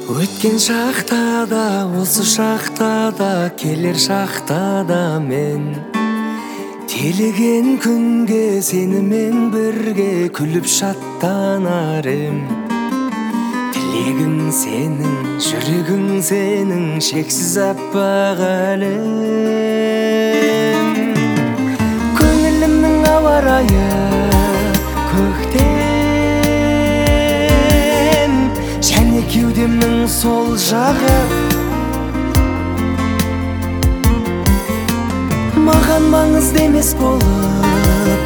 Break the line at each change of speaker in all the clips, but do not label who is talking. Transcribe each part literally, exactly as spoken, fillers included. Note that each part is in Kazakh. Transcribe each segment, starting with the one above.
Өткен шақта да, осы шақта да, келер шақта да мен телеген күнге сенімен бірге күліп шаттанар ем. Тілегің сенің, жүрегің сенің, шексіз аппақ әлем. Көңілімнің ауа райы көктем, және кеудемнің сол жағы маған маңызды емес болып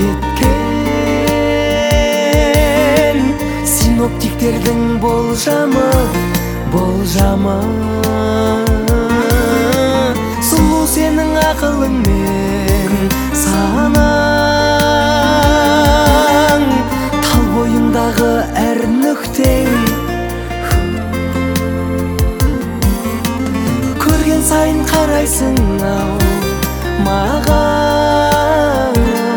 кеткен. Синоптиктердің болжамы, болжамы сұлу сенің ақылың мен санаң, тал бойыңдағы әр нүктең көрген сайын қарайсың ау маған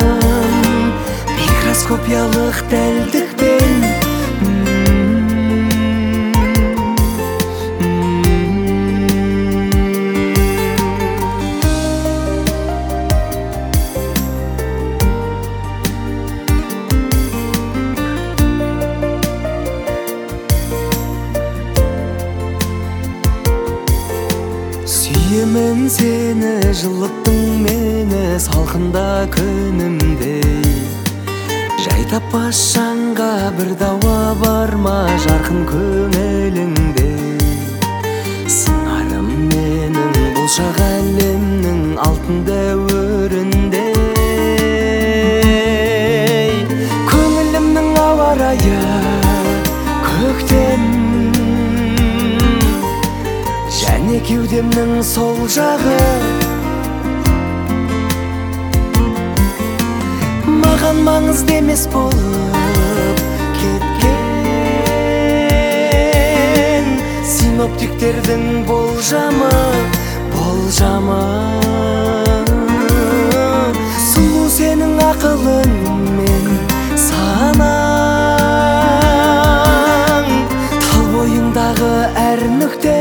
микроскопиялық дәлдікпен. Сүйемін сені, жылыттың мені салқында күнімдей. Жай таппас жанға бір дауа бар ма жарқын көңіліңде. Сыңарым менің болшақ әлемнің алтын дәуірінде. Көңілімнің ауа райы көктем, және кеудемнің сол жағы маған маңызды емес болып кеткен. Синоптиктердің болжамы, болжамы сұлу сенің ақылың мен санаң, тал бойыңдағы әр нүкте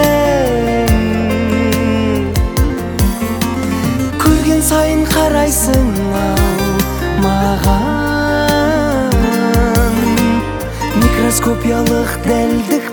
көрген сайын қарайсың ау маған микроскопиялық дәлдік